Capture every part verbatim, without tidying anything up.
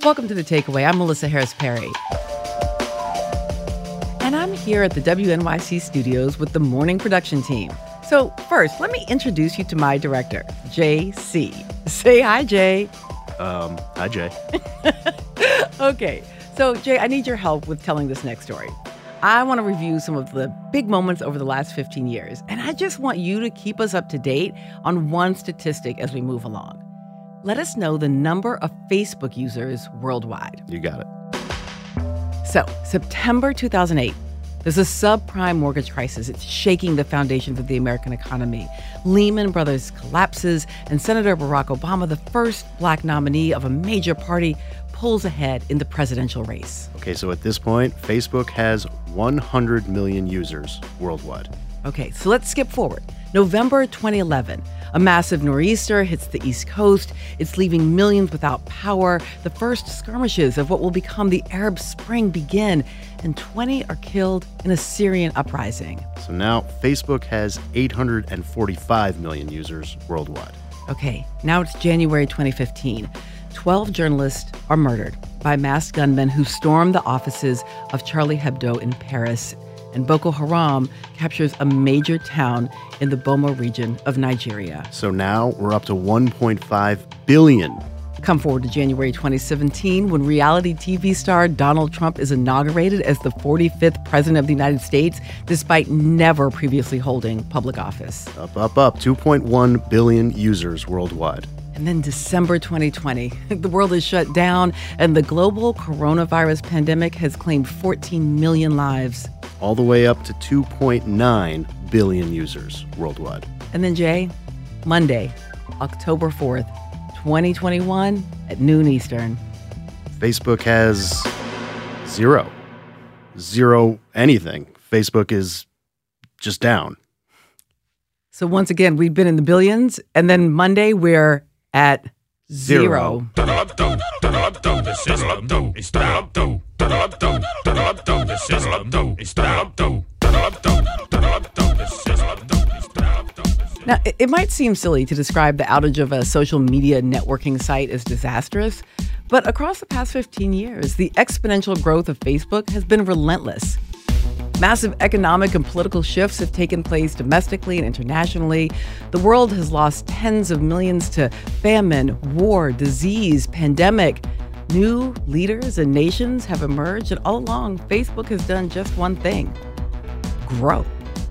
Welcome to The Takeaway. I'm Melissa Harris Perry. And I'm here at the W N Y C studios with the morning production team. So first, let me introduce you to my director, J C. Say hi, Jay. Um, hi, Jay. Okay, so Jay, I need your help with telling this next story. I want to review some of the big moments over the last fifteen years, and I just want you to keep us up to date on one statistic as we move along. Let us know the number of Facebook users worldwide. You got it. So, September two thousand eight, there's a subprime mortgage crisis. It's shaking the foundations of the American economy. Lehman Brothers collapses, and Senator Barack Obama, the first black nominee of a major party, pulls ahead in the presidential race. Okay, so at this point, Facebook has one hundred million users worldwide. Okay, so let's skip forward. November twenty eleven, a massive nor'easter hits the East Coast. It's leaving millions without power. The first skirmishes of what will become the Arab Spring begin, and twenty are killed in a Syrian uprising. So now Facebook has eight hundred forty-five million users worldwide. Okay, now it's January twenty fifteen. twelve journalists are murdered by masked gunmen who stormed the offices of Charlie Hebdo in Paris. And Boko Haram captures a major town in the Bomo region of Nigeria. So now we're up to one point five billion. Come forward to January twenty seventeen, when reality T V star Donald Trump is inaugurated as the forty-fifth president of the United States, despite never previously holding public office. Up, up, up. two point one billion users worldwide. And then December twenty twenty, the world is shut down, and the global coronavirus pandemic has claimed fourteen million lives. All the way up to two point nine billion users worldwide. And then, Jay, Monday, October fourth, twenty twenty-one at noon Eastern. Facebook has zero. Zero anything. Facebook is just down. So once again, we've been in the billions, and then Monday we're at zero. Now, it might seem silly to describe the outage of a social media networking site as disastrous, but across the past fifteen years, the exponential growth of Facebook has been relentless. Massive economic and political shifts have taken place domestically and internationally. The world has lost tens of millions to famine, war, disease, pandemic. New leaders and nations have emerged, and all along, Facebook has done just one thing: grow.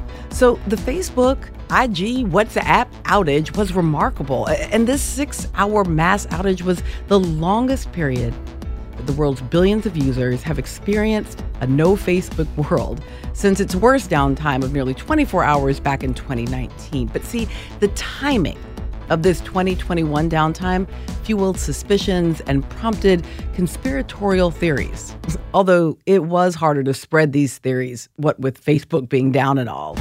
So the Facebook, I G, WhatsApp outage was remarkable, and this six-hour mass outage was the longest period that the world's billions of users have experienced a no-Facebook world since its worst downtime of nearly twenty-four hours back in twenty nineteen. But see, the timing of this twenty twenty-one downtime fueled suspicions and prompted conspiratorial theories, although it was harder to spread these theories, what with Facebook being down and all.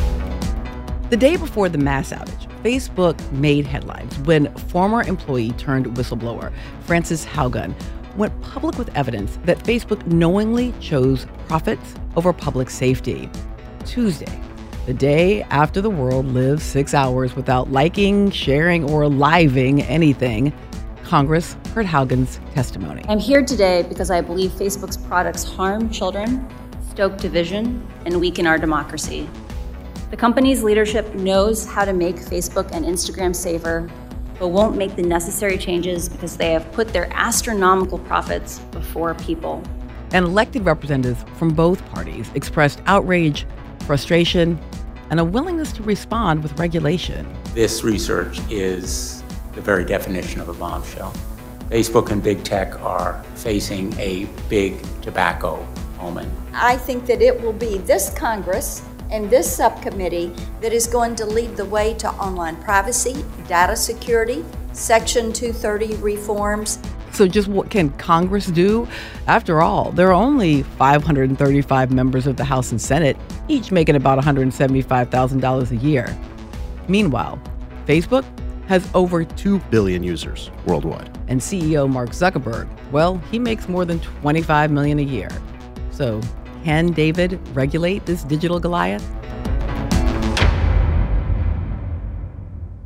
The day before the mass outage, Facebook made headlines when former employee turned whistleblower Frances Haugen went public with evidence that Facebook knowingly chose profits over public safety. Tuesday, the day after the world lived six hours without liking, sharing, or living anything, Congress heard Haugen's testimony. I'm here today because I believe Facebook's products harm children, stoke division, and weaken our democracy. The company's leadership knows how to make Facebook and Instagram safer, but won't make the necessary changes because they have put their astronomical profits before people. And elected representatives from both parties expressed outrage, frustration, and a willingness to respond with regulation. This research is the very definition of a bombshell. Facebook and big tech are facing a big tobacco moment. I think that it will be this Congress and this subcommittee that is going to lead the way to online privacy, data security, Section two thirty reforms. So just what can Congress do? After all, there are only five hundred thirty-five members of the House and Senate, each making about one hundred seventy-five thousand dollars a year. Meanwhile, Facebook has over two billion users worldwide. And C E O Mark Zuckerberg, well, he makes more than twenty-five million dollars a year. So can David regulate this digital Goliath?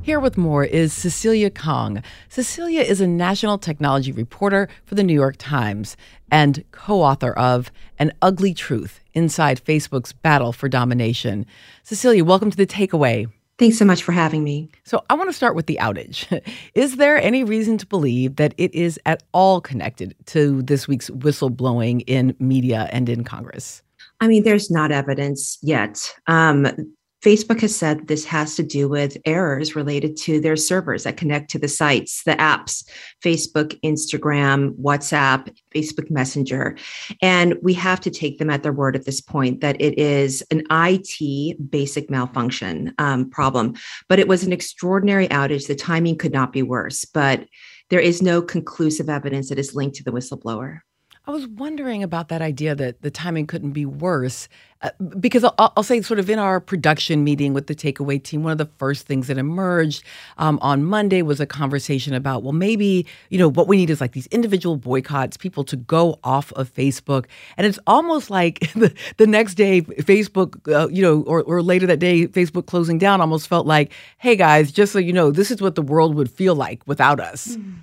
Here with more is Cecilia Kong. Cecilia is a national technology reporter for the New York Times and co-author of An Ugly Truth: Inside Facebook's Battle for Domination. Cecilia, welcome to The Takeaway. Thanks so much for having me. So I want to start with the outage. Is there any reason to believe that it is at all connected to this week's whistleblowing in media and in Congress? I mean, there's not evidence yet. Um, Facebook has said this has to do with errors related to their servers that connect to the sites, the apps, Facebook, Instagram, WhatsApp, Facebook Messenger. And we have to take them at their word at this point that it is an I T basic malfunction um, problem. But it was an extraordinary outage. The timing could not be worse, but there is no conclusive evidence that is linked to the whistleblower. I was wondering about that idea that the timing couldn't be worse, uh, because I'll, I'll say sort of in our production meeting with the Takeaway team, one of the first things that emerged um, on Monday was a conversation about, well, maybe, you know, what we need is like these individual boycotts, people to go off of Facebook. And it's almost like the, the next day, Facebook, uh, you know, or, or later that day, Facebook closing down almost felt like, hey, guys, just so you know, this is what the world would feel like without us. Mm.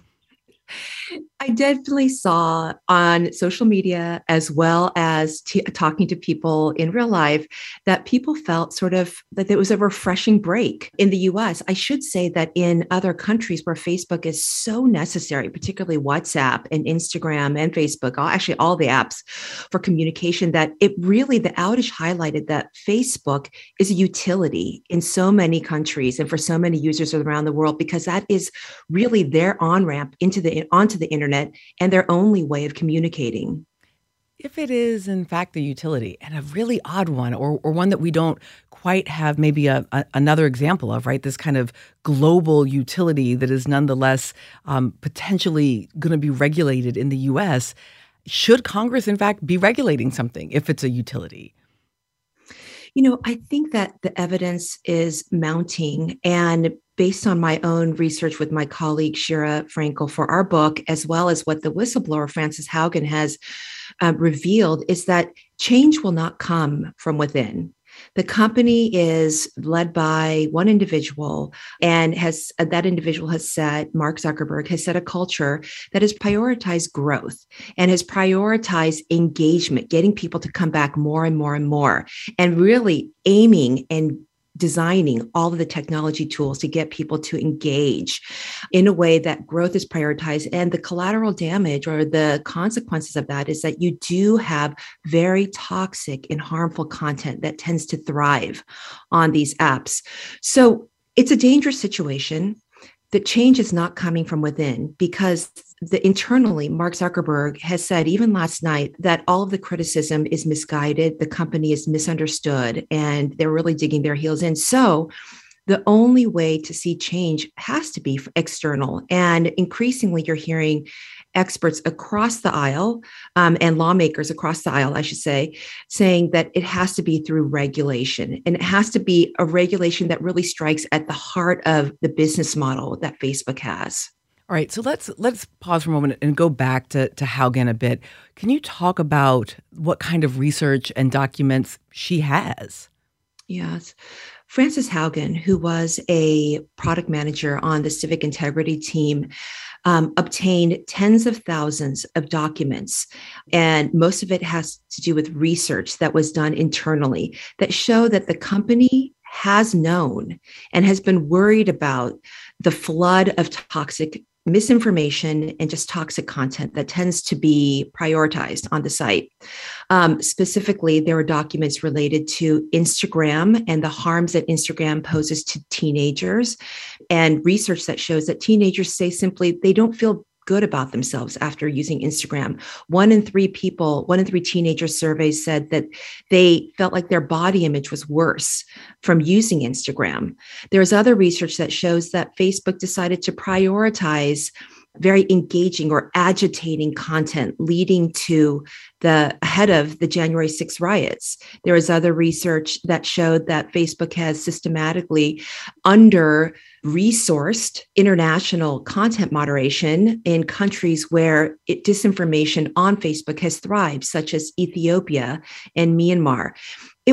I definitely saw on social media, as well as t- talking to people in real life, that people felt sort of that it was a refreshing break in the U S. I should say that in other countries where Facebook is so necessary, particularly WhatsApp and Instagram and Facebook, all, actually all the apps for communication, that it really, the outage highlighted that Facebook is a utility in so many countries and for so many users around the world, because that is really their on-ramp into the onto the internet and their only way of communicating. If it is, in fact, a utility, and a really odd one, or or one that we don't quite have maybe a, a, another example of, right? This kind of global utility that is nonetheless um, potentially going to be regulated in the U S, should Congress, in fact, be regulating something if it's a utility? You know, I think that the evidence is mounting, and based on my own research with my colleague Shira Frankel for our book, as well as what the whistleblower Frances Haugen has uh, revealed, is that change will not come from within. The company is led by one individual, and has uh, that individual has set, Mark Zuckerberg has set a culture that has prioritized growth and has prioritized engagement, getting people to come back more and more and more, and really aiming and designing all of the technology tools to get people to engage in a way that growth is prioritized. And the collateral damage or the consequences of that is that you do have very toxic and harmful content that tends to thrive on these apps. So it's a dangerous situation. The change is not coming from within, because the internally, Mark Zuckerberg has said, even last night, that all of the criticism is misguided, the company is misunderstood, and they're really digging their heels in. So the only way to see change has to be external. And increasingly, you're hearing experts across the aisle um, and lawmakers across the aisle, I should say, saying that it has to be through regulation. And it has to be a regulation that really strikes at the heart of the business model that Facebook has. All right, so let's let's pause for a moment and go back to, to Haugen a bit. Can you talk about what kind of research and documents she has? Yes. Frances Haugen, who was a product manager on the civic integrity team, um, obtained tens of thousands of documents. And most of it has to do with research that was done internally that show that the company has known and has been worried about the flood of toxic misinformation and just toxic content that tends to be prioritized on the site. Um, specifically, there were documents related to Instagram and the harms that Instagram poses to teenagers, and research that shows that teenagers say simply they don't feel good about themselves after using Instagram. One in three people, one in three teenager surveys said that they felt like their body image was worse from using Instagram. There's other research that shows that Facebook decided to prioritize very engaging or agitating content, leading to the ahead of the January sixth riots. There is other research that showed that Facebook has systematically under resourced international content moderation in countries where it, disinformation on Facebook has thrived, such as Ethiopia and Myanmar. It was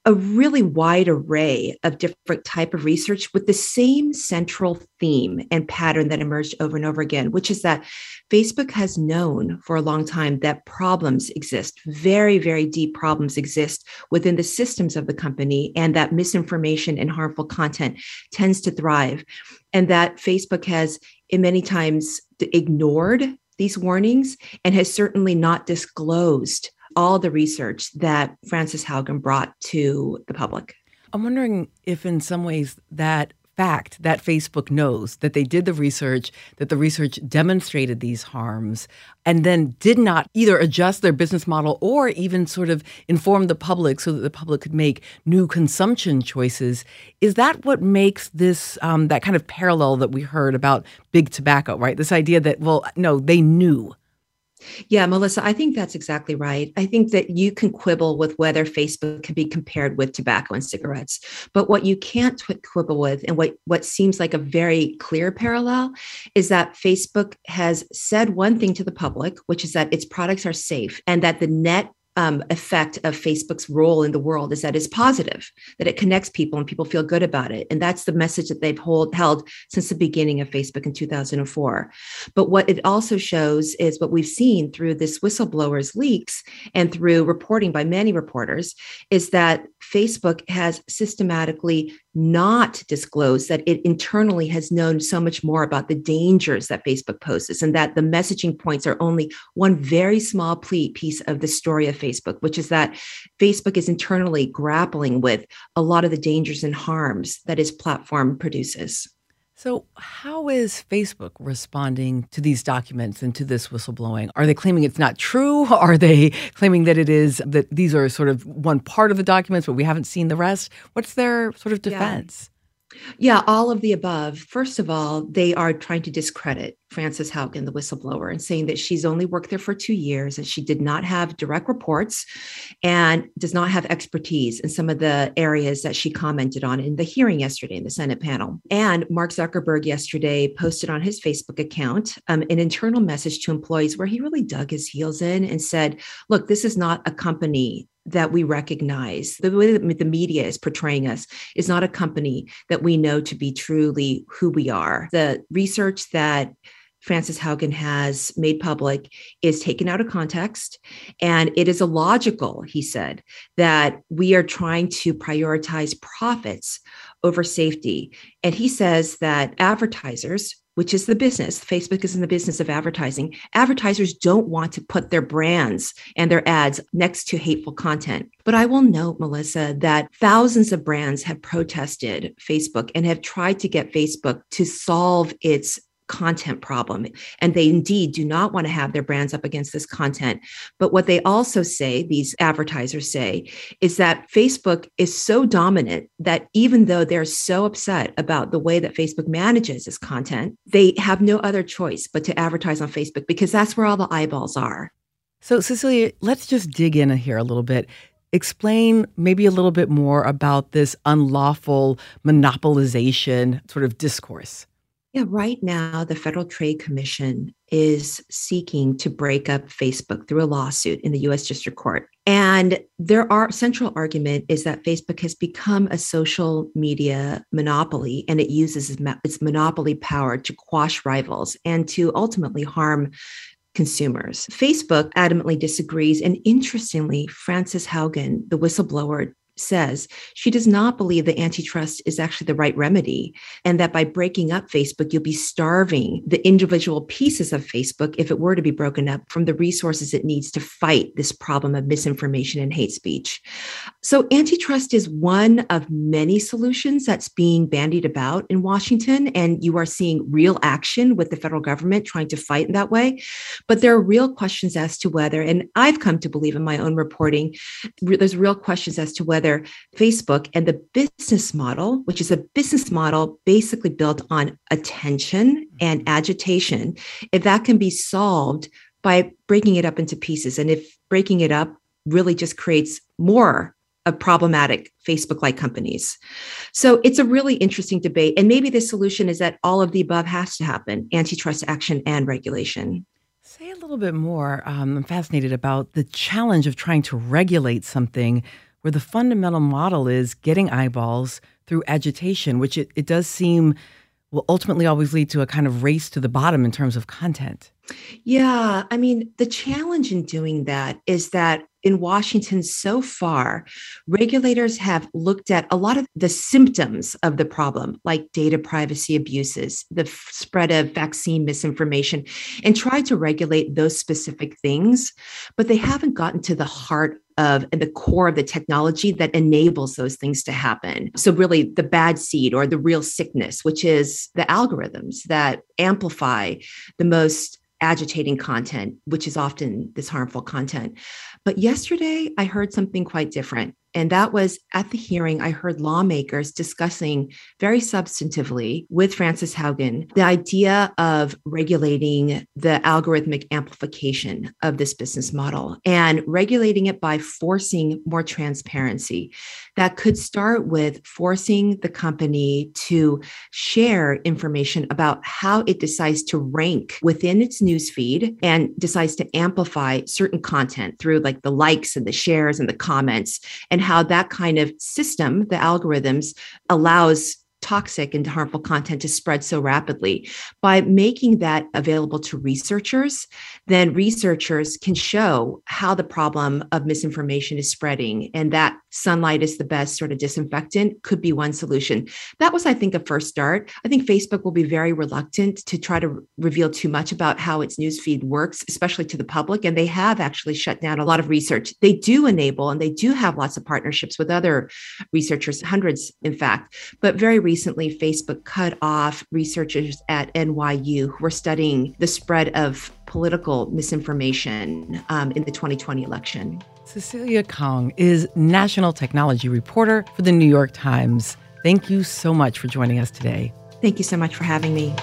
a really wide array of different type of research with the same central theme and pattern that emerged over and over again, which is that Facebook has known for a long time that problems exist, very, very deep problems exist within the systems of the company, and that misinformation and harmful content tends to thrive, and that Facebook has in many times ignored these warnings and has certainly not disclosed all the research that Frances Haugen brought to the public. I'm wondering if in some ways that fact that Facebook knows that they did the research, that the research demonstrated these harms, and then did not either adjust their business model or even sort of inform the public so that the public could make new consumption choices. Is that what makes this, um, that kind of parallel that we heard about big tobacco, right? This idea that, well, no, they knew. Yeah, Melissa, I think that's exactly right. I think that you can quibble with whether Facebook can be compared with tobacco and cigarettes. But what you can't quibble with, and what, what seems like a very clear parallel, is that Facebook has said one thing to the public, which is that its products are safe and that the net Um, effect of Facebook's role in the world is that it's positive, that it connects people and people feel good about it. And that's the message that they've hold, held since the beginning of Facebook in two thousand four. But what it also shows is what we've seen through this whistleblower's leaks and through reporting by many reporters is that Facebook has systematically not disclosed that it internally has known so much more about the dangers that Facebook poses, and that the messaging points are only one very small piece of the story of Facebook, which is that Facebook is internally grappling with a lot of the dangers and harms that its platform produces. So how is Facebook responding to these documents and to this whistleblowing? Are they claiming it's not true? Are they claiming that it is, that these are sort of one part of the documents, but we haven't seen the rest? What's their sort of defense? Yeah. Yeah, all of the above. First of all, they are trying to discredit Frances Haugen, the whistleblower, and saying that she's only worked there for two years and she did not have direct reports and does not have expertise in some of the areas that she commented on in the hearing yesterday in the Senate panel. And Mark Zuckerberg yesterday posted on his Facebook account um, an internal message to employees where he really dug his heels in and said, look, this is not a company that we recognize. The way that the media is portraying us is not a company that we know to be truly who we are. The research that Frances Haugen has made public is taken out of context. And it is illogical, he said, that we are trying to prioritize profits over safety. And he says that advertisers, which is the business, Facebook is in the business of advertising, advertisers don't want to put their brands and their ads next to hateful content. But I will note, Melissa, that thousands of brands have protested Facebook and have tried to get Facebook to solve its content problem. And they indeed do not want to have their brands up against this content. But what they also say, these advertisers say, is that Facebook is so dominant that even though they're so upset about the way that Facebook manages its content, they have no other choice but to advertise on Facebook because that's where all the eyeballs are. So, Cecilia, let's just dig in here a little bit. Explain maybe a little bit more about this unlawful monopolization sort of discourse. Yeah, right now, the Federal Trade Commission is seeking to break up Facebook through a lawsuit in the U S District Court. And their our central argument is that Facebook has become a social media monopoly, and it uses its monopoly power to quash rivals and to ultimately harm consumers. Facebook adamantly disagrees. And interestingly, Frances Haugen, the whistleblower, says she does not believe that antitrust is actually the right remedy, and that by breaking up Facebook, you'll be starving the individual pieces of Facebook, if it were to be broken up, from the resources it needs to fight this problem of misinformation and hate speech. So antitrust is one of many solutions that's being bandied about in Washington, and you are seeing real action with the federal government trying to fight in that way. But there are real questions as to whether, and I've come to believe in my own reporting, there's real questions as to whether Facebook and the business model, which is a business model basically built on attention and agitation, if that can be solved by breaking it up into pieces. And if breaking it up really just creates more of problematic Facebook-like companies. So it's a really interesting debate. And maybe the solution is that all of the above has to happen: antitrust action and regulation. Say a little bit more. Um, I'm fascinated about the challenge of trying to regulate something where the fundamental model is getting eyeballs through agitation, which it, it does seem will ultimately always lead to a kind of race to the bottom in terms of content. Yeah, I mean, the challenge in doing that is that in Washington so far, regulators have looked at a lot of the symptoms of the problem, like data privacy abuses, the f- spread of vaccine misinformation, and tried to regulate those specific things, but they haven't gotten to the heart of and the core of the technology that enables those things to happen. So really the bad seed or the real sickness, which is the algorithms that amplify the most agitating content, which is often this harmful content. But yesterday, I heard something quite different. And that was at the hearing, I heard lawmakers discussing very substantively with Frances Haugen the idea of regulating the algorithmic amplification of this business model and regulating it by forcing more transparency. That could start with forcing the company to share information about how it decides to rank within its newsfeed and decides to amplify certain content through like the likes and the shares and the comments, and how that kind of system, the algorithms, allows toxic and harmful content to spread so rapidly. By making that available to researchers, then researchers can show how the problem of misinformation is spreading, and that sunlight is the best sort of disinfectant could be one solution. That was, I think, a first start. I think Facebook will be very reluctant to try to reveal too much about how its newsfeed works, especially to the public, and they have actually shut down a lot of research. They do enable, and they do have lots of partnerships with other researchers, hundreds, in fact, but very recently, Facebook cut off researchers at N Y U who were studying the spread of political misinformation um, in the twenty twenty election. Cecilia Kang is national technology reporter for the New York Times. Thank you so much for joining us today. Thank you so much for having me.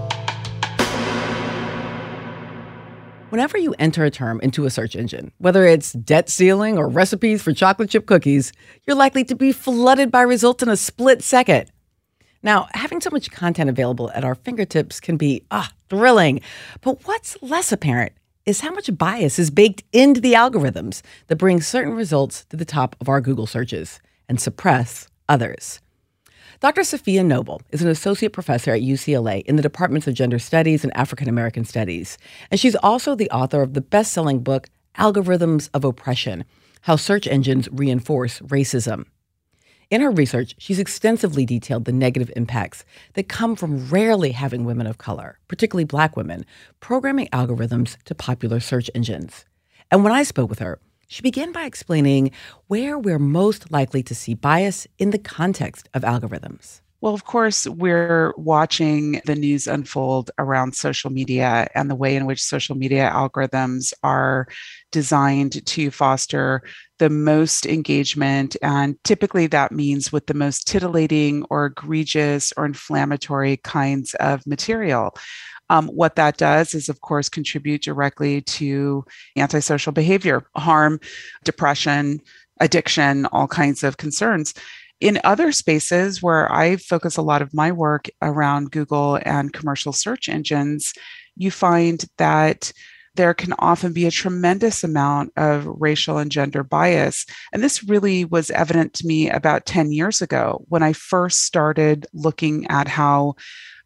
Whenever you enter a term into a search engine, whether it's debt ceiling or recipes for chocolate chip cookies, you're likely to be flooded by results in a split second. Now, having so much content available at our fingertips can be ah, thrilling. But what's less apparent is how much bias is baked into the algorithms that bring certain results to the top of our Google searches and suppress others. Doctor Safiya Noble is an associate professor at U C L A in the Departments of Gender Studies and African American Studies. And she's also the author of the best-selling book, Algorithms of Oppression: How Search Engines Reinforce Racism. In her research, she's extensively detailed the negative impacts that come from rarely having women of color, particularly Black women, programming algorithms to popular search engines. And when I spoke with her, she began by explaining where we're most likely to see bias in the context of algorithms. Well, of course, we're watching the news unfold around social media and the way in which social media algorithms are designed to foster the most engagement. And typically that means with the most titillating or egregious or inflammatory kinds of material. Um, what that does is, of course, contribute directly to antisocial behavior, harm, depression, addiction, all kinds of concerns. In other spaces where I focus a lot of my work around Google and commercial search engines, you find that there can often be a tremendous amount of racial and gender bias. And this really was evident to me about ten years ago when I first started looking at how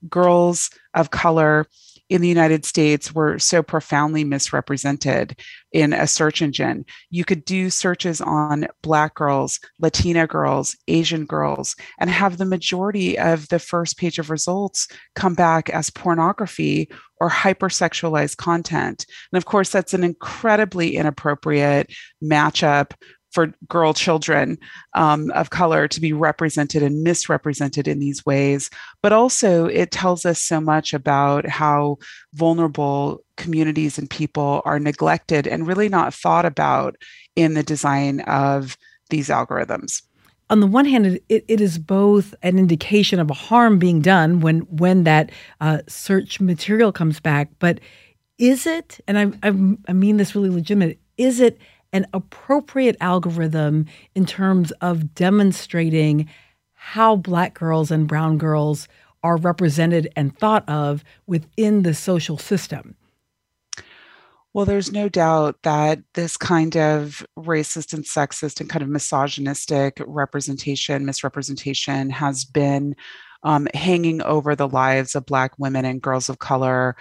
girls of color in the United States were so profoundly misrepresented in a search engine. You could do searches on Black girls, Latina girls, Asian girls, and have the majority of the first page of results come back as pornography or hypersexualized content. And of course, that's an incredibly inappropriate matchup for girl children um, of color to be represented and misrepresented in these ways. But also it tells us so much about how vulnerable communities and people are neglected and really not thought about in the design of these algorithms. On the one hand, it, it is both an indication of a harm being done when when that uh, search material comes back. But is it, and I, I, I mean this really legitimate, is it an appropriate algorithm in terms of demonstrating how Black girls and brown girls are represented and thought of within the social system? Well, there's no doubt that this kind of racist and sexist and kind of misogynistic representation, misrepresentation has been um, hanging over the lives of Black women and girls of color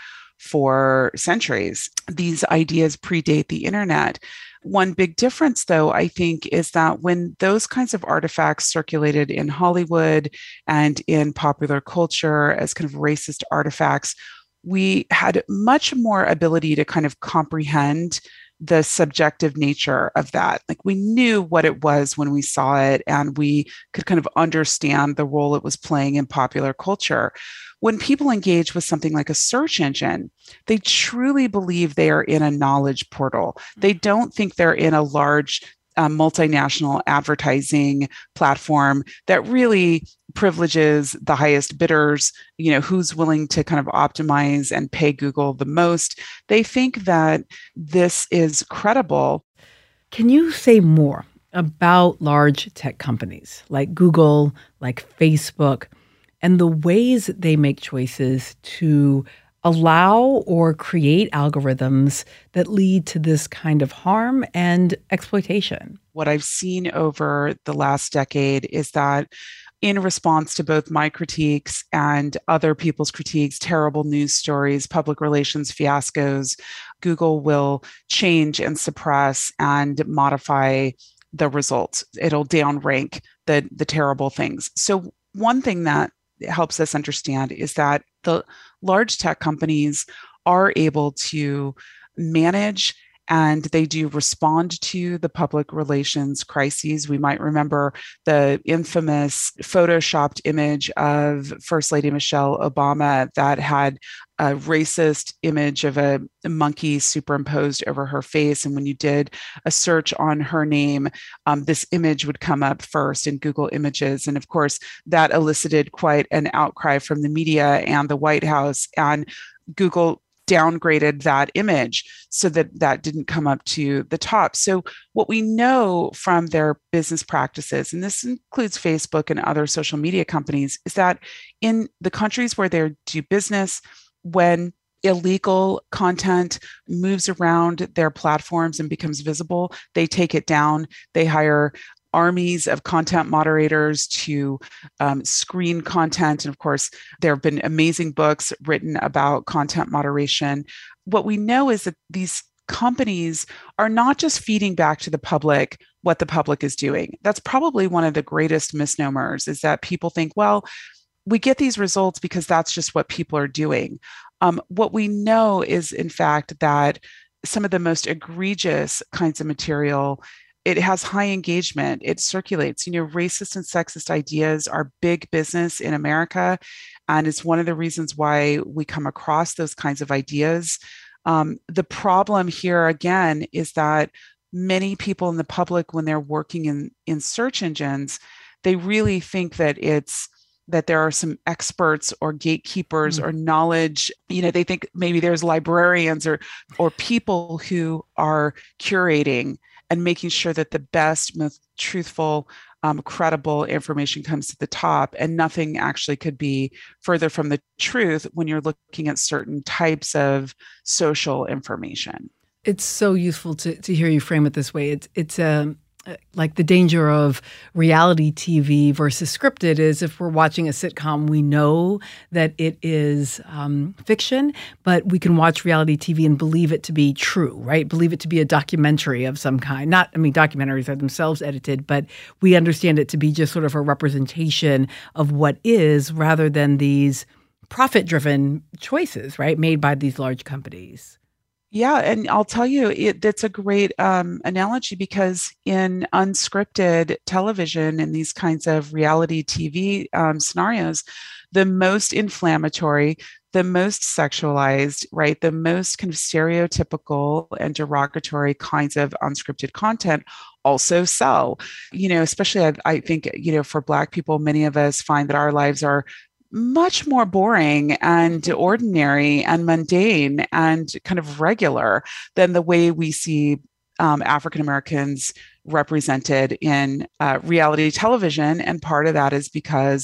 for centuries. These ideas predate the internet. One big difference, though, I think, is that when those kinds of artifacts circulated in Hollywood and in popular culture as kind of racist artifacts, we had much more ability to kind of comprehend the subjective nature of that. Like we knew what it was when we saw it, and we could kind of understand the role it was playing in popular culture. When people engage with something like a search engine, they truly believe they are in a knowledge portal. They don't think they're in a large uh, multinational advertising platform that really privileges the highest bidders, you know, who's willing to kind of optimize and pay Google the most. They think that this is credible. Can you say more about large tech companies like Google, like Facebook, and the ways that they make choices to allow or create algorithms that lead to this kind of harm and exploitation? What I've seen over the last decade is that in response to both my critiques and other people's critiques, terrible news stories, public relations fiascos, Google will change and suppress and modify the results. It'll downrank the, the terrible things. So one thing that helps us understand is that the large tech companies are able to manage and they do respond to the public relations crises. We might remember the infamous photoshopped image of First Lady Michelle Obama that had a racist image of a monkey superimposed over her face. And when you did a search on her name, um, this image would come up first in Google Images. And of course, that elicited quite an outcry from the media and the White House. And Google downgraded that image so that that didn't come up to the top. So what we know from their business practices, and this includes Facebook and other social media companies, is that in the countries where they do business, when illegal content moves around their platforms and becomes visible, they take it down. They hire armies of content moderators to um, screen content. And of course, there have been amazing books written about content moderation. What we know is that these companies are not just feeding back to the public what the public is doing. That's probably one of the greatest misnomers, is that people think, well, we get these results because that's just what people are doing. Um, what we know is, in fact, that some of the most egregious kinds of material, it has high engagement, it circulates. You know, racist and sexist ideas are big business in America, and it's one of the reasons why we come across those kinds of ideas. Um, the problem here, again, is that many people in the public, when they're working in, in search engines, they really think that it's that there are some experts or gatekeepers mm. or knowledge. You know, they think maybe there's librarians or or people who are curating and making sure that the best, most truthful, um, credible information comes to the top, and nothing actually could be further from the truth when you're looking at certain types of social information. It's so useful to to hear you frame it this way. It's it's um. like the danger of reality T V versus scripted is, if we're watching a sitcom, we know that it is um, fiction, but we can watch reality T V and believe it to be true, right? Believe it to be a documentary of some kind. Not, I mean, documentaries are themselves edited, but we understand it to be just sort of a representation of what is, rather than these profit-driven choices, right, made by these large companies. Yeah, and I'll tell you, it, that's a great um, analogy, because in unscripted television and these kinds of reality T V um, scenarios, the most inflammatory, the most sexualized, right, the most kind of stereotypical and derogatory kinds of unscripted content also sell. You know, especially I, I think, you know, for Black people, many of us find that our lives are much more boring and ordinary and mundane and kind of regular than the way we see um, African Americans represented in uh, reality television. And part of that is because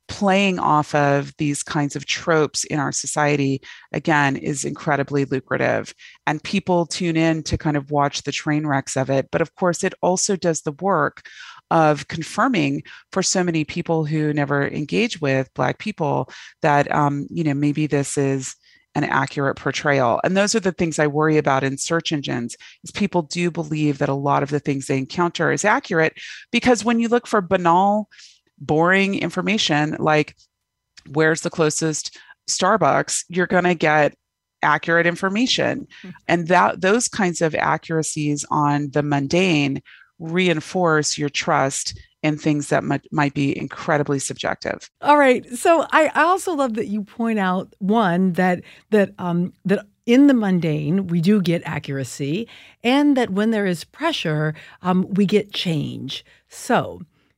playing off of these kinds of tropes in our society, again, is incredibly lucrative. And people tune in to kind of watch the train wrecks of it. But of course, it also does the work of confirming for so many people who never engage with Black people that, um, you know, maybe this is an accurate portrayal. And those are the things I worry about in search engines, is people do believe that a lot of the things they encounter is accurate, because when you look for banal, boring information like where's the closest Starbucks, you're going to get accurate information. Mm-hmm. And that those kinds of accuracies on the mundane reinforce your trust in things that might, might be incredibly subjective. All right. So I, I also love that you point out, one, that that um, that in the mundane, we do get accuracy, and that when there is pressure, um, we get change. So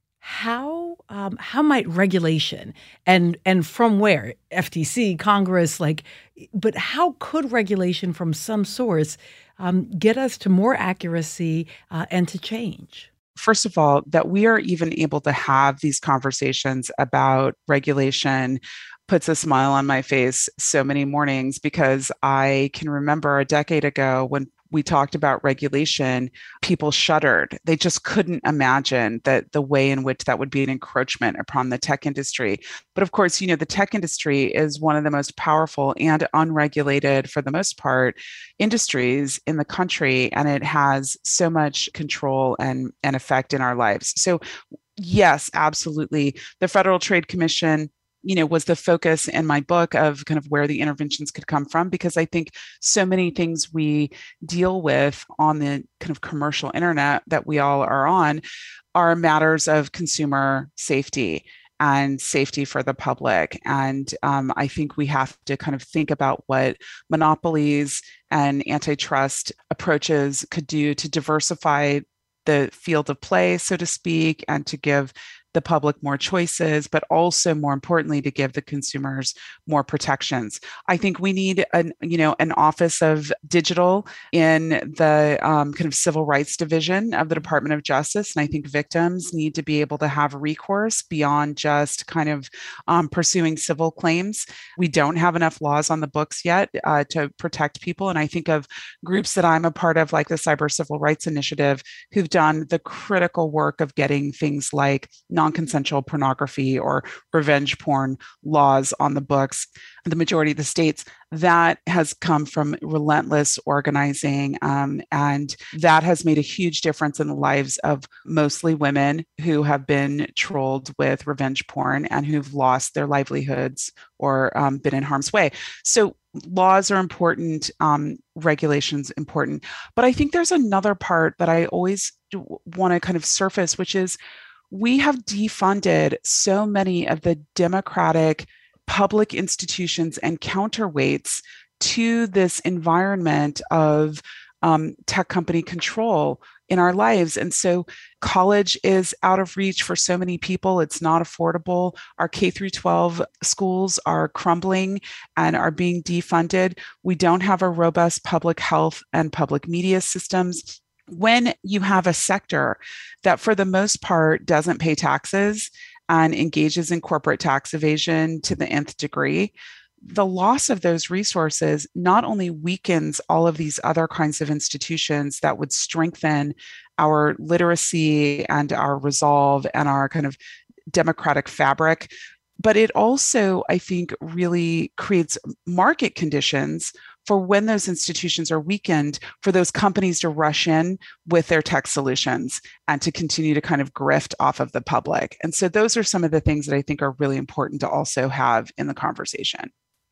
how um, how might regulation and and from where? F T C, Congress, like, but how could regulation from some source um, get us to more accuracy uh, and to change? First of all, that we are even able to have these conversations about regulation puts a smile on my face so many mornings, because I can remember a decade ago when we talked about regulation, people shuddered. They just couldn't imagine that the way in which that would be an encroachment upon the tech industry. But of course, you know, the tech industry is one of the most powerful and unregulated, for the most part, industries in the country, and it has so much control and, and effect in our lives. So yes, absolutely. The Federal Trade Commission, you know, was the focus in my book of kind of where the interventions could come from, because I think so many things we deal with on the kind of commercial internet that we all are on are matters of consumer safety and safety for the public. And um, I think we have to kind of think about what monopolies and antitrust approaches could do to diversify the field of play, so to speak, and to give the public more choices, but also more importantly, to give the consumers more protections. I think we need an, you know, an office of digital in the um, kind of civil rights division of the Department of Justice. And I think victims need to be able to have recourse beyond just kind of um, pursuing civil claims. We don't have enough laws on the books yet uh, to protect people. And I think of groups that I'm a part of, like the Cyber Civil Rights Initiative, who've done the critical work of getting things like non non-consensual pornography or revenge porn laws on the books. The majority of the states, that has come from relentless organizing. Um, and that has made a huge difference in the lives of mostly women who have been trolled with revenge porn and who've lost their livelihoods or um, been in harm's way. So laws are important, um, regulations important. But I think there's another part that I always want to kind of surface, which is we have defunded so many of the democratic public institutions and counterweights to this environment of um, tech company control in our lives. And so college is out of reach for so many people. It's not affordable. Our K through twelve schools are crumbling and are being defunded. We don't have a robust public health and public media systems. When you have a sector that for the most part doesn't pay taxes and engages in corporate tax evasion to the nth degree, the loss of those resources not only weakens all of these other kinds of institutions that would strengthen our literacy and our resolve and our kind of democratic fabric, but it also, I think, really creates market conditions for when those institutions are weakened, for those companies to rush in with their tech solutions and to continue to kind of grift off of the public. And so those are some of the things that I think are really important to also have in the conversation.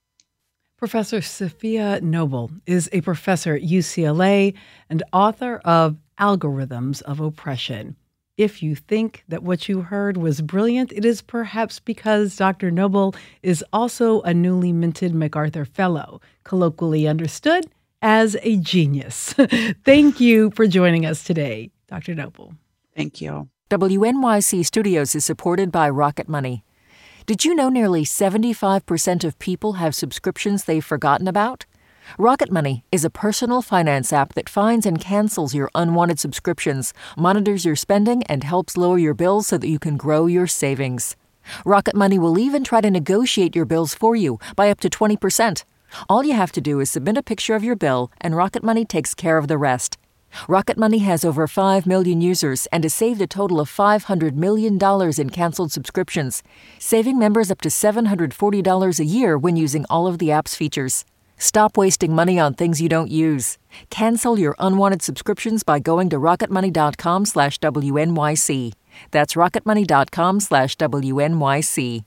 Professor Safiya Noble is a professor at U C L A and author of Algorithms of Oppression. If you think that what you heard was brilliant, it is perhaps because Doctor Noble is also a newly minted MacArthur Fellow, colloquially understood as a genius. Thank you for joining us today, Doctor Noble. Thank you. W N Y C Studios is supported by Rocket Money. Did you know nearly seventy-five percent of people have subscriptions they've forgotten about? Rocket Money is a personal finance app that finds and cancels your unwanted subscriptions, monitors your spending, and helps lower your bills so that you can grow your savings. Rocket Money will even try to negotiate your bills for you by up to twenty percent. All you have to do is submit a picture of your bill, and Rocket Money takes care of the rest. Rocket Money has over five million users and has saved a total of five hundred million dollars in canceled subscriptions, saving members up to seven hundred forty dollars a year when using all of the app's features. Stop wasting money on things you don't use. Cancel your unwanted subscriptions by going to rocketmoney.com slash WNYC. That's rocketmoney.com slash WNYC.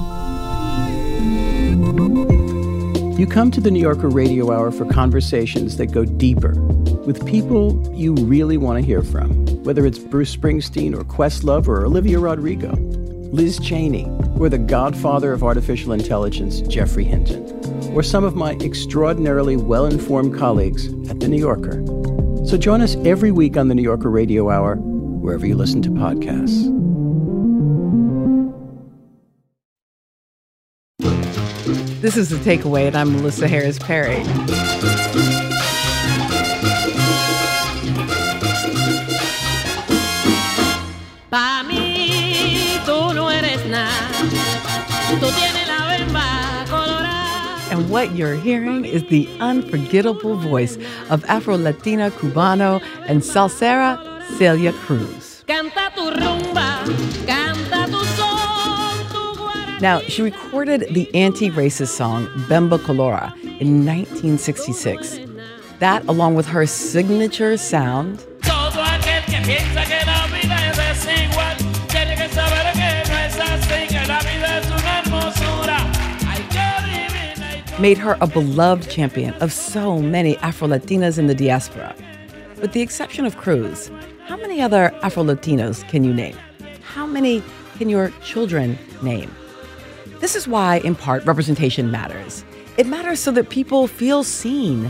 You come to the New Yorker Radio Hour for conversations that go deeper with people you really want to hear from, whether it's Bruce Springsteen or Questlove or Olivia Rodrigo, Liz Cheney, or the godfather of artificial intelligence, Geoffrey Hinton, or some of my extraordinarily well-informed colleagues at The New Yorker. So join us every week on The New Yorker Radio Hour, wherever you listen to podcasts. This is The Takeaway, and I'm Melissa Harris Perry. And what you're hearing is the unforgettable voice of Afro-Latina Cubano and salsera Celia Cruz. Now, she recorded the anti-racist song Bemba Colora in nineteen sixty-six. That, along with her signature sound, made her a beloved champion of so many Afro-Latinas in the diaspora. With the exception of Cruz, how many other Afro-Latinos can you name? How many can your children name? This is why, in part, representation matters. It matters so that people feel seen,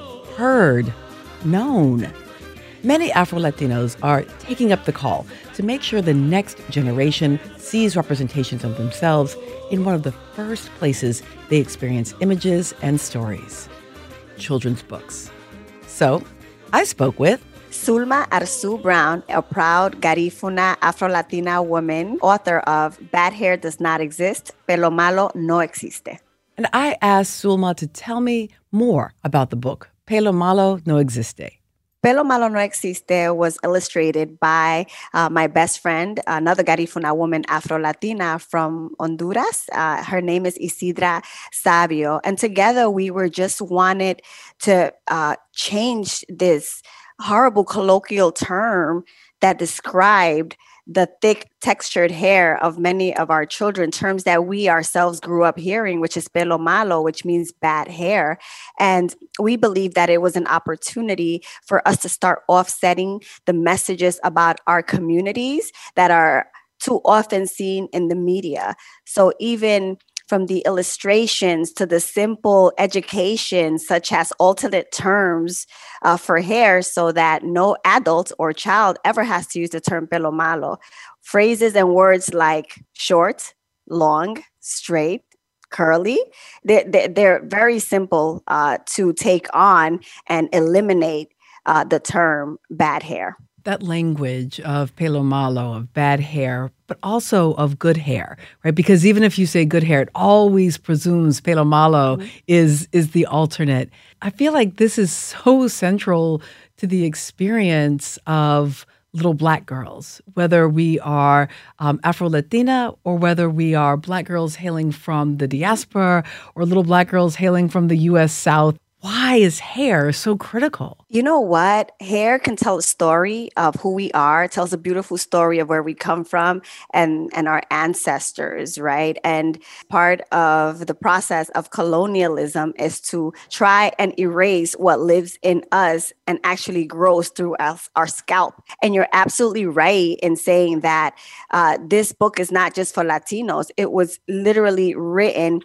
heard, known. Many Afro-Latinos are taking up the call to make sure the next generation sees representations of themselves in one of the first places they experience images and stories: children's books. So, I spoke with Zulma Arzu Brown, a proud Garifuna Afro-Latina woman, author of Bad Hair Does Not Exist, Pelo Malo No Existe. And I asked Zulma to tell me more about the book, Pelo Malo No Existe. Pelo Malo No Existe was illustrated by uh, my best friend, another Garifuna woman, Afro-Latina from Honduras. Uh, her name is Isidra Sabio. And together we were just wanted to uh, change this horrible colloquial term that described the thick textured hair of many of our children, terms that we ourselves grew up hearing, which is pelo malo, which means bad hair. And we believe that it was an opportunity for us to start offsetting the messages about our communities that are too often seen in the media. So even from the illustrations to the simple education, such as alternate terms uh, for hair, so that no adult or child ever has to use the term pelo malo. Phrases and words like short, long, straight, curly, they're, they're very simple uh, to take on and eliminate uh, the term bad hair. That language of pelo malo, of bad hair, but also of good hair, right? Because even if you say good hair, it always presumes pelo malo mm-hmm. is, is the alternate. I feel like this is so central to the experience of little Black girls, whether we are um, Afro-Latina or whether we are Black girls hailing from the diaspora or little Black girls hailing from the U S South. Why is hair so critical? You know what? Hair can tell a story of who we are. It tells a beautiful story of where we come from and, and our ancestors, right? And part of the process of colonialism is to try and erase what lives in us and actually grows through us, our scalp. And you're absolutely right in saying that uh, this book is not just for Latinos. It was literally written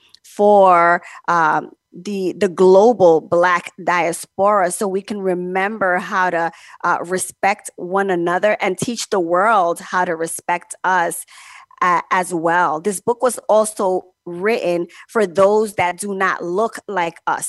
for um, the the global Black diaspora, so we can remember how to uh, respect one another and teach the world how to respect us uh, as well. This book was also written for those that do not look like us.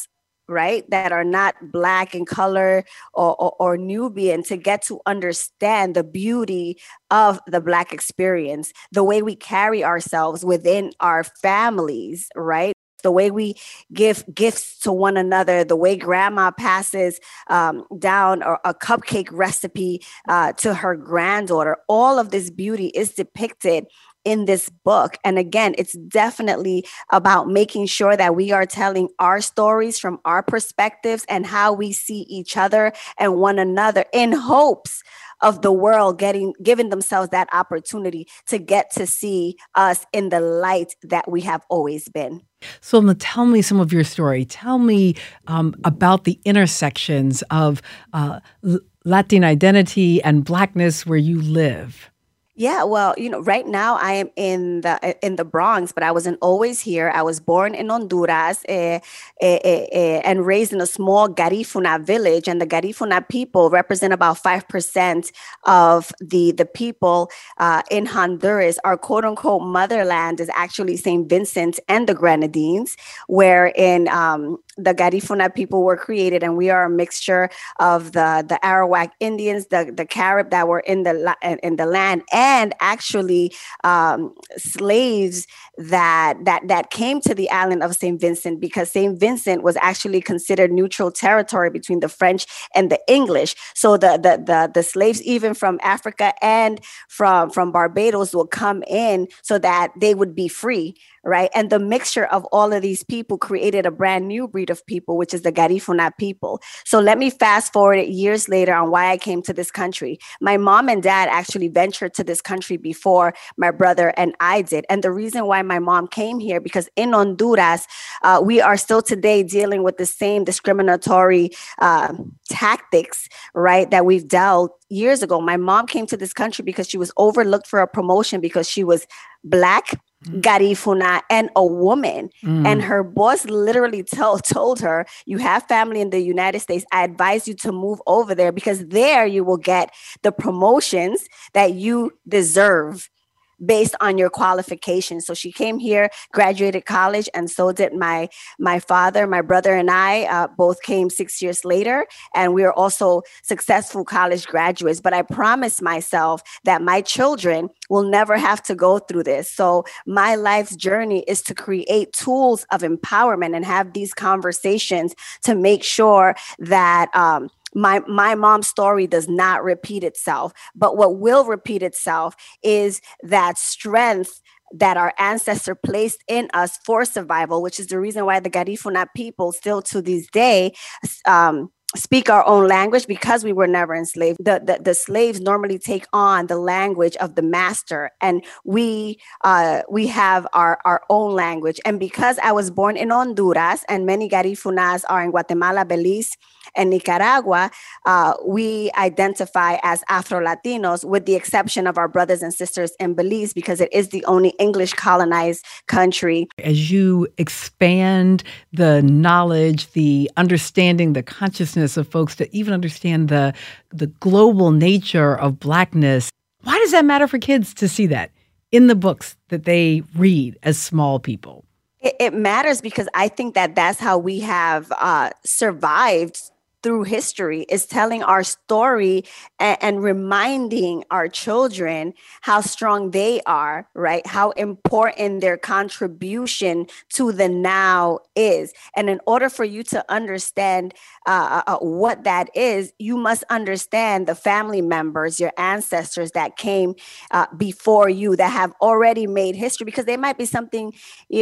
right, that are not Black in color or, or, or Nubian, to get to understand the beauty of the Black experience, the way we carry ourselves within our families, right? The way we give gifts to one another, the way grandma passes um, down a, a cupcake recipe uh, to her granddaughter. All of this beauty is depicted in this book. And again, it's definitely about making sure that we are telling our stories from our perspectives and how we see each other and one another, in hopes of the world getting giving themselves that opportunity to get to see us in the light that we have always been. Sulma, tell me some of your story. Tell me um, about the intersections of uh, Latin identity and Blackness where you live. Yeah, well, you know, right now I am in the in the Bronx, but I wasn't always here. I was born in Honduras eh, eh, eh, eh, and raised in a small Garifuna village. And the Garifuna people represent about five percent of the, the people uh, in Honduras. Our quote unquote motherland is actually Saint Vincent and the Grenadines, wherein um, the Garifuna people were created, and we are a mixture of the, the Arawak Indians, the, the Carib that were in the, in the land, and actually um, slaves that, that, that came to the island of Saint Vincent, because Saint Vincent was actually considered neutral territory between the French and the English. So the, the, the, the slaves, even from Africa and from, from Barbados, will come in so that they would be free. Right. And the mixture of all of these people created a brand new breed of people, which is the Garifuna people. So let me fast forward it years later on why I came to this country. My mom and dad actually ventured to this country before my brother and I did. And the reason why my mom came here, because in Honduras, uh, we are still today dealing with the same discriminatory uh, tactics, right, that we've dealt years ago. My mom came to this country because she was overlooked for a promotion because she was Black, Garifuna, and a woman. Mm. And her boss literally told, told her, you have family in the United States. I advise you to move over there because there you will get the promotions that you deserve based on your qualifications. So she came here, graduated college, and so did my my father. My brother and I uh, both came six years later, and we are also successful college graduates. But I promised myself that my children will never have to go through this. So my life's journey is to create tools of empowerment and have these conversations to make sure that um, My my mom's story does not repeat itself. But what will repeat itself is that strength that our ancestor placed in us for survival, which is the reason why the Garifuna people still to this day um, speak our own language, because we were never enslaved. The, the, the slaves normally take on the language of the master, and we uh, we have our, our own language. And because I was born in Honduras, and many Garifunas are in Guatemala, Belize, and Nicaragua, uh, we identify as Afro-Latinos, with the exception of our brothers and sisters in Belize, because it is the only English colonized country. As you expand the knowledge, the understanding, the consciousness of folks to even understand the, the global nature of Blackness, why does that matter for kids to see that in the books that they read as small people? It, it matters because I think that that's how we have uh, survived through history, is telling our story and, and reminding our children how strong they are, right? How important their contribution to the now is. And in order for you to understand uh, uh, what that is, you must understand the family members, your ancestors that came uh, before you, that have already made history, because there might be something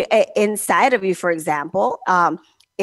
inside of you, for example, um,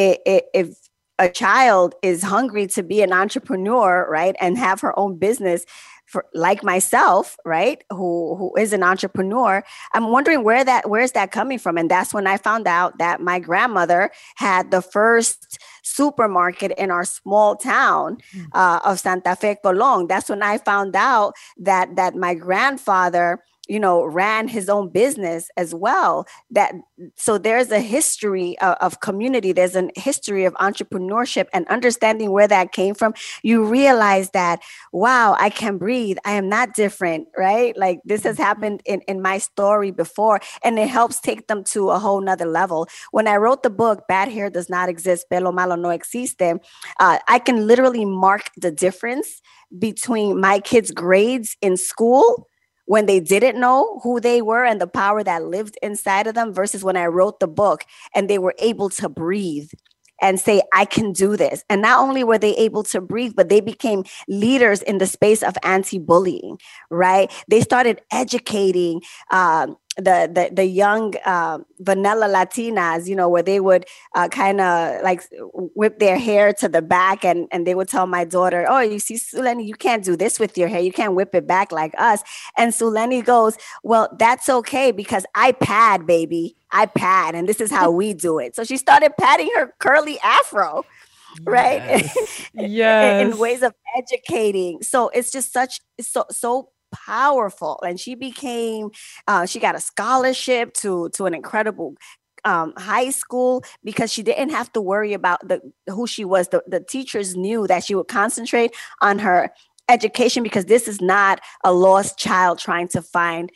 if a child is hungry to be an entrepreneur, right, and have her own business, for like myself, right, who who is an entrepreneur, I'm wondering where that where's that coming from. And that's when I found out that my grandmother had the first supermarket in our small town uh, of Santa Fe, Colón. That's when I found out that that my grandfather you know, ran his own business as well. That so there's a history of, of community. There's a history of entrepreneurship, and understanding where that came from. You realize that, wow, I can breathe. I am not different, right? Like this has happened in, in my story before, and it helps take them to a whole nother level. When I wrote the book, Bad Hair Does Not Exist, Pelo Malo No Existe, uh, I can literally mark the difference between my kids' grades in school when they didn't know who they were and the power that lived inside of them versus when I wrote the book and they were able to breathe and say, I can do this. And not only were they able to breathe, but they became leaders in the space of anti-bullying, right? They started educating um, the, the the young uh, vanilla Latinas, you know, where they would uh, kind of like whip their hair to the back, and, and they would tell my daughter, oh, you see, Suleni, you can't do this with your hair. You can't whip it back like us. And Suleni goes, well, that's okay because I pad, baby. I pad, and this is how we do it. So she started patting her curly afro, right? Yes. Yes. in, in ways of educating. So it's just such, so, so powerful. And she became, uh, she got a scholarship to, to an incredible um, high school because she didn't have to worry about the who she was. The, the teachers knew that she would concentrate on her education because this is not a lost child trying to find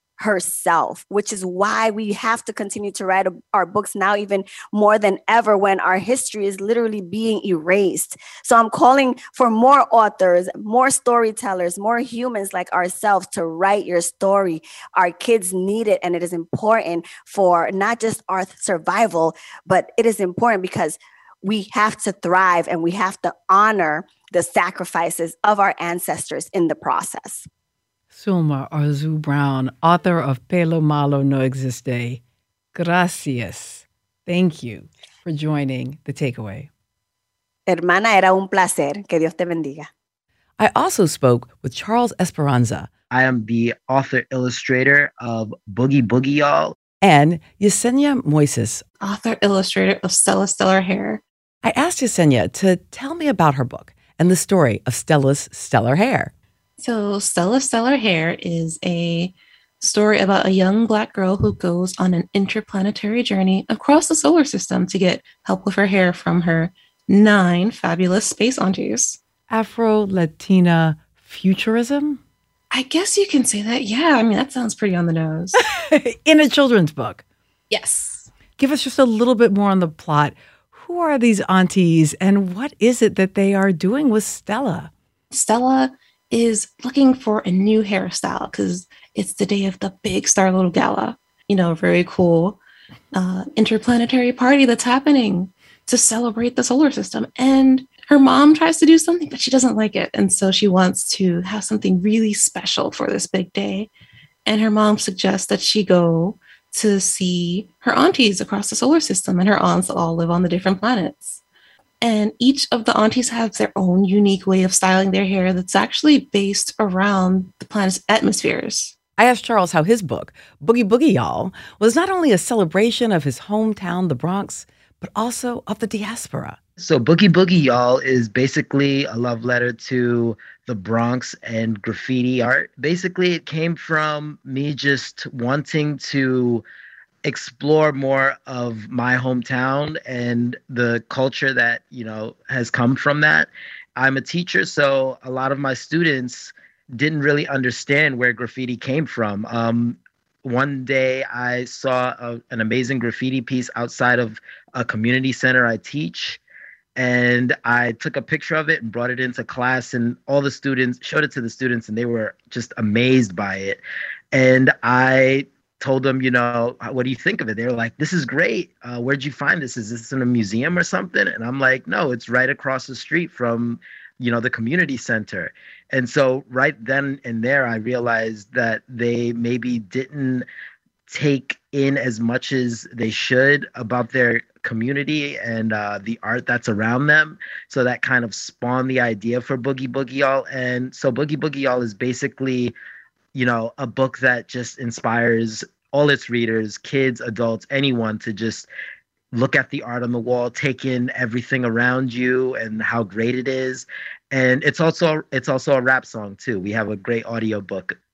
herself, which is why we have to continue to write our books now, even more than ever, when our history is literally being erased. So I'm calling for more authors, more storytellers, more humans like ourselves to write your story. Our kids need it, and it is important for not just our survival, but it is important because we have to thrive and we have to honor the sacrifices of our ancestors in the process. Sulma Arzu Brown, author of Pelo Malo No Existe. Gracias. Thank you for joining The Takeaway. Hermana, era un placer. Que Dios te bendiga. I also spoke with Charles Esperanza. I am the author-illustrator of Boogie Boogie Y'all. And Yesenia Moises, author-illustrator of Stella Stellar Hair. I asked Yesenia to tell me about her book and the story of Stella's stellar hair. So Stella Stellar Hair is a story about a young Black girl who goes on an interplanetary journey across the solar system to get help with her hair from her nine fabulous space aunties. Afro-Latina futurism? I guess you can say that. Yeah, I mean, that sounds pretty on the nose. In a children's book. Yes. Give us just a little bit more on the plot. Who are these aunties and what is it that they are doing with Stella? Stella is looking for a new hairstyle because it's the day of the big Star Little Gala. You know, very cool uh, interplanetary party that's happening to celebrate the solar system. And her mom tries to do something, but she doesn't like it. And so she wants to have something really special for this big day. And her mom suggests that she go to see her aunties across the solar system, and her aunts all live on the different planets. And each of the aunties has their own unique way of styling their hair that's actually based around the planet's atmospheres. I asked Charles how his book, Boogie Boogie Y'all, was not only a celebration of his hometown, the Bronx, but also of the diaspora. So Boogie Boogie Y'all is basically a love letter to the Bronx and graffiti art. Basically, it came from me just wanting to explore more of my hometown and the culture that, you know, has come from that. I'm a teacher, so a lot of my students didn't really understand where graffiti came from. Um, one day I saw a, an amazing graffiti piece outside of a community center I teach, and I took a picture of it and brought it into class, and all the students showed it to the students, and they were just amazed by it. And I told them, you know, what do you think of it? They were like, this is great. Uh, where'd you find this? Is this in a museum or something? And I'm like, no, it's right across the street from, you know, the community center. And so right then and there, I realized that they maybe didn't take in as much as they should about their community and uh, the art that's around them. So that kind of spawned the idea for Boogie Boogie Y'all. And so Boogie Boogie Y'all is basically, you know, a book that just inspires all its readers, kids, adults, anyone, to just look at the art on the wall, take in everything around you and how great it is. And it's also it's also a rap song too. We have a great audiobook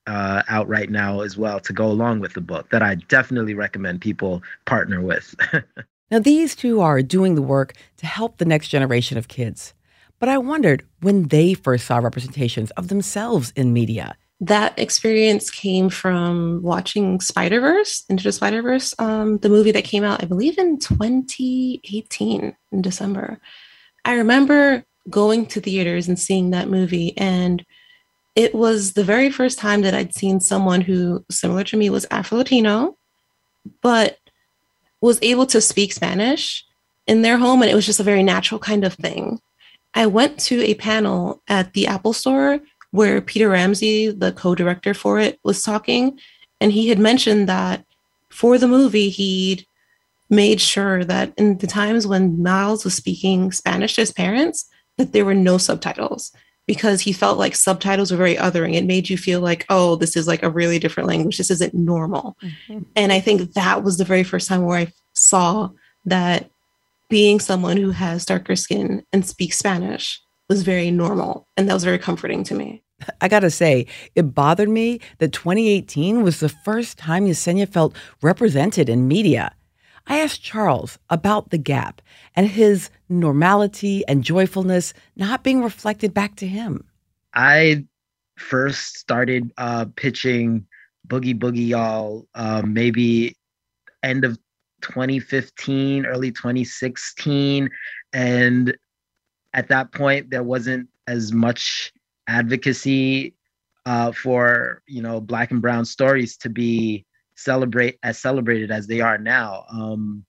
uh, out right now as well to go along with the book that I definitely recommend people partner with. Now, these two are doing the work to help the next generation of kids. But I wondered when they first saw representations of themselves in media. That experience came from watching Spider-Verse, Into the Spider-Verse, um, the movie that came out, I believe, in twenty eighteen, in December. I remember going to theaters and seeing that movie, and it was the very first time that I'd seen someone who, similar to me, was Afro-Latino, but was able to speak Spanish in their home, and it was just a very natural kind of thing. I went to a panel at the Apple Store where Peter Ramsey, the co-director for it, was talking, and he had mentioned that for the movie, he'd made sure that in the times when Miles was speaking Spanish to his parents, that there were no subtitles, because he felt like subtitles were very othering. It made you feel like, oh, this is like a really different language. This isn't normal. Mm-hmm. And I think that was the very first time where I saw that being someone who has darker skin and speaks Spanish was very normal. And that was very comforting to me. I gotta say, it bothered me that twenty eighteen was the first time Yesenia felt represented in media. I asked Charles about the gap and his normality and joyfulness not being reflected back to him. I first started uh, pitching Boogie Boogie Y'all uh, maybe end of twenty fifteen, early twenty sixteen. And at that point, there wasn't as much advocacy uh, for, you know, Black and brown stories to be celebrate as celebrated as they are now. Um,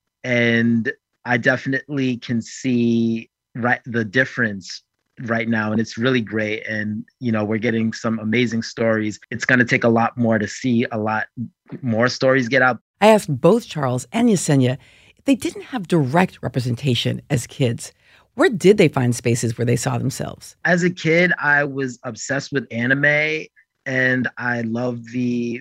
and I definitely can see right the difference right now, and it's really great. And, you know, we're getting some amazing stories. It's going to take a lot more to see a lot more stories get out. I asked both Charles and Yesenia if they didn't have direct representation as kids. Where did they find spaces where they saw themselves? As a kid, I was obsessed with anime, and I loved the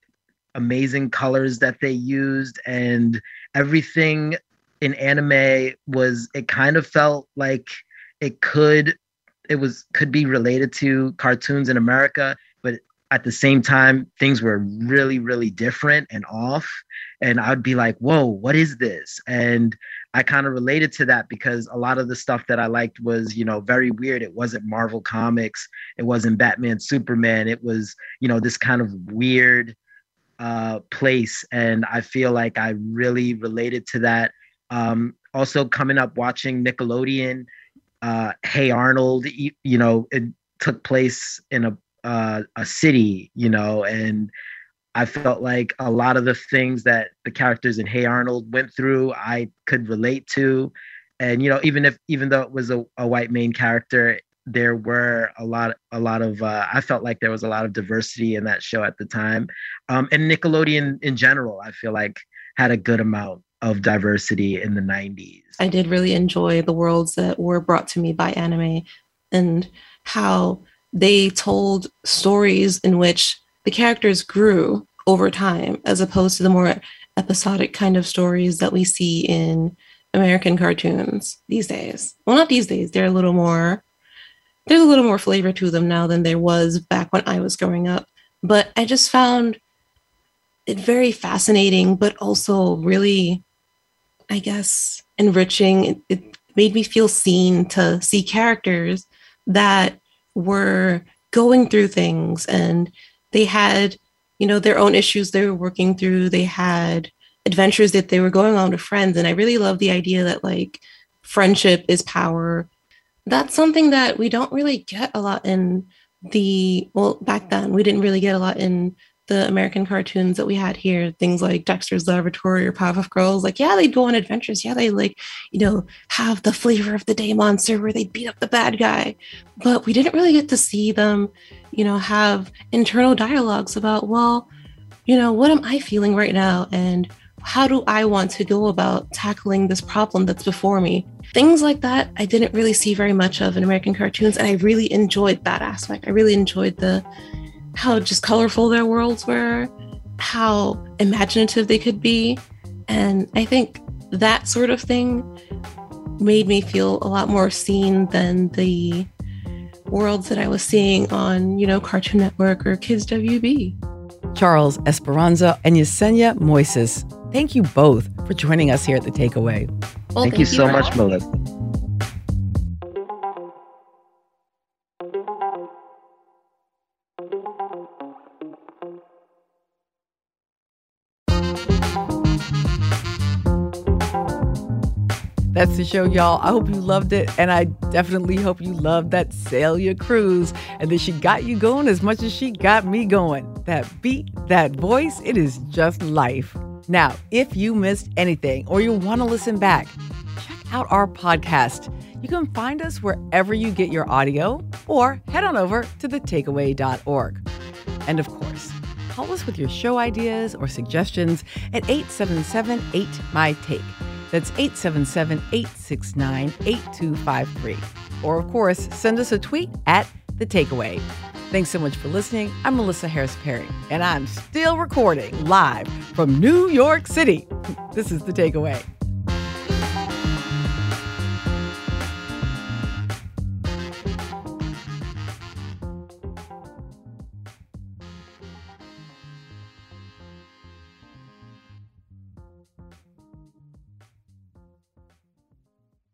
amazing colors that they used, and everything in anime was, it kind of felt like it could, it was, could be related to cartoons in America, but at the same time, things were really, really different and off. And I'd be like, whoa, what is this? And I kind of related to that because a lot of the stuff that I liked was, you know, very weird. It wasn't Marvel Comics. It wasn't Batman, Superman. It was, you know, this kind of weird uh, place. And I feel like I really related to that. Um, also coming up watching Nickelodeon, uh, Hey Arnold, you, you know, it took place in a, uh, a city, you know, and I felt like a lot of the things that the characters in Hey Arnold went through, I could relate to. And, you know, even if, even though it was a, a white main character, there were a lot, a lot of, uh, I felt like there was a lot of diversity in that show at the time. Um, and Nickelodeon in general, I feel like had a good amount of diversity in the nineties. I did really enjoy the worlds that were brought to me by anime and how they told stories in which the characters grew over time, as opposed to the more episodic kind of stories that we see in American cartoons these days. Well, not these days. They're a little more, there's a little more flavor to them now than there was back when I was growing up. But I just found it very fascinating, but also really, I guess, enriching. It, it made me feel seen to see characters that were going through things, and they had, you know, their own issues they were working through. They had adventures that they were going on with friends. And I really love the idea that, like, friendship is power. That's something that we don't really get a lot in the, well, back then, we didn't really get a lot in the American cartoons that we had here. Things like Dexter's Laboratory or Powerpuff Girls. Like, yeah, they'd go on adventures. Yeah, they, like, you know, have the flavor of the day monster where they beat up the bad guy. But we didn't really get to see them, you know, have internal dialogues about, well, you know, what am I feeling right now? And how do I want to go about tackling this problem that's before me? Things like that I didn't really see very much of in American cartoons. And I really enjoyed that aspect. I really enjoyed the how just colorful their worlds were, how imaginative they could be. And I think that sort of thing made me feel a lot more seen than the worlds that I was seeing on, you know, Cartoon Network or Kids W B. Charles Esperanza and Yesenia Moises, thank you both for joining us here at The Takeaway. Well, thank, thank you so you much, Melissa. That's the show, y'all. I hope you loved it, and I definitely hope you loved that Celia Cruz and that she got you going as much as she got me going. That beat, that voice, it is just life. Now, if you missed anything or you want to listen back, check out our podcast. You can find us wherever you get your audio or head on over to the takeaway dot org. And of course, call us with your show ideas or suggestions at eight seven seven, eight, M Y, T A K E. That's eight seven seven, eight six nine, eight two five three. Or, of course, send us a tweet at The Takeaway. Thanks so much for listening. I'm Melissa Harris Perry, and I'm still recording live from New York City. This is The Takeaway.